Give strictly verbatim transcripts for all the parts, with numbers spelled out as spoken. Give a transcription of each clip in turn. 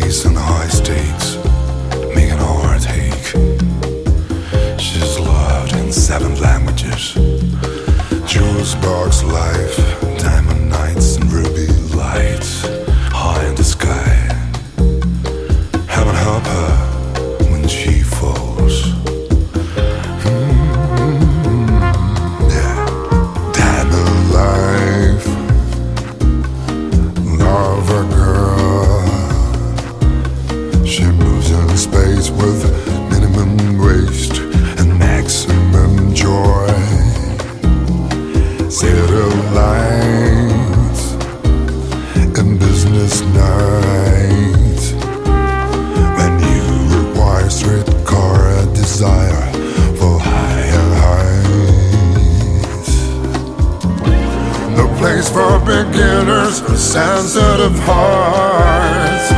bass and high stakes, make an heart ache. She's loved in seven languages. Jewels box life, diamond nights and ruby lights, high in the sky. Heaven help her when she falls. Mm-hmm. Yeah. Diamond life, love a girl. She moves in space with minimum waste and maximum joy. City lights and business nights. When you require streetcar desire for higher heights. No place for beginners or sensitive hearts.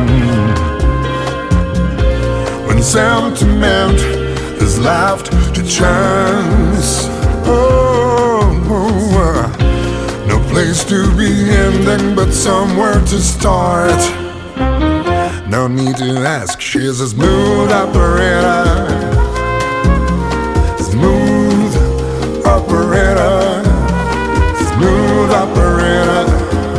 When sentiment is left to chance. Oh, oh, uh, no place to be ending, but somewhere to start. No need to ask, she's a smooth operator. Smooth operator. Smooth operator.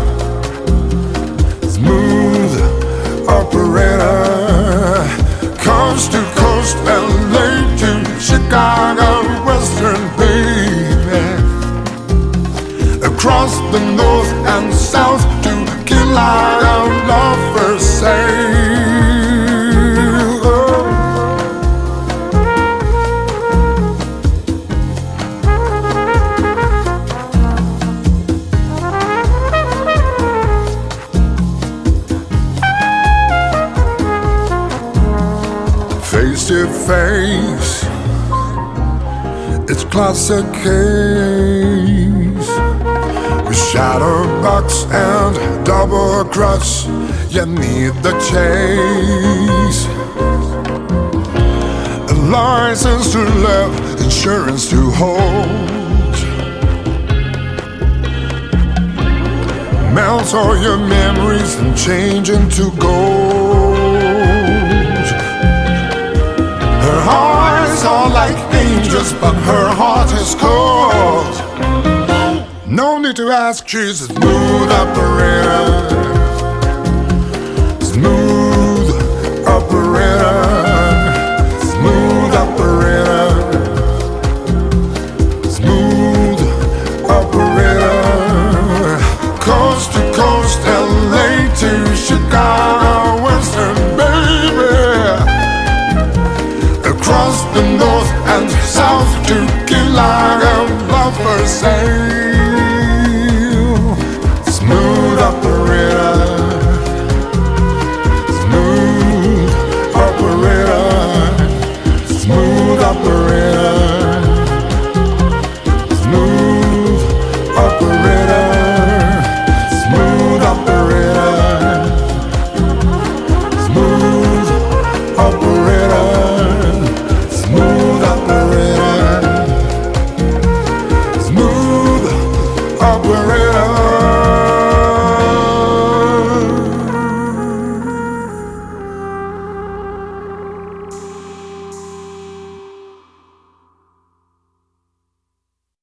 Smooth operator. Coast to coast, L A to Chicago, Western baby. Across the north and south to Killarney, lovers say. Oh. Face to face, it's classic case. With shadowbox and double cross, you need the chase. A license to live, insurance to hold. Melt all your memories and change into gold. Her eyes are like angels, but her heart is cold. No need to ask, she's a smooth operator. Smooth operator. Smooth operator. Smooth operator. Coast to coast, L A to Chicago, Western baby. Across the north and south to Killarney, lovers say.